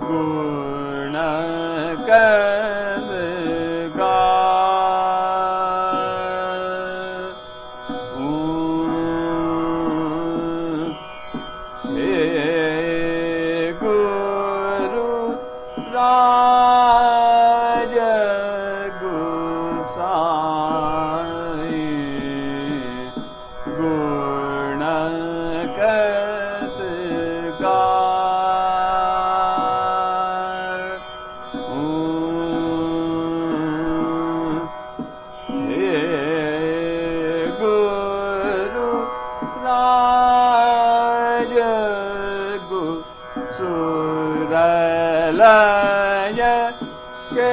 गुण कस राज गुसाई गुण कस गुरु राज सुरलय के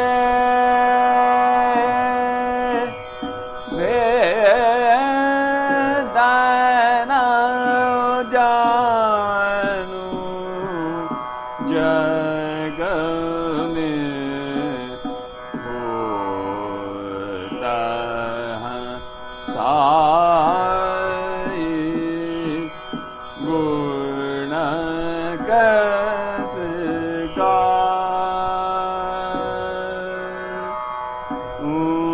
वेदन जानू जग में होता साई गुण कस गाय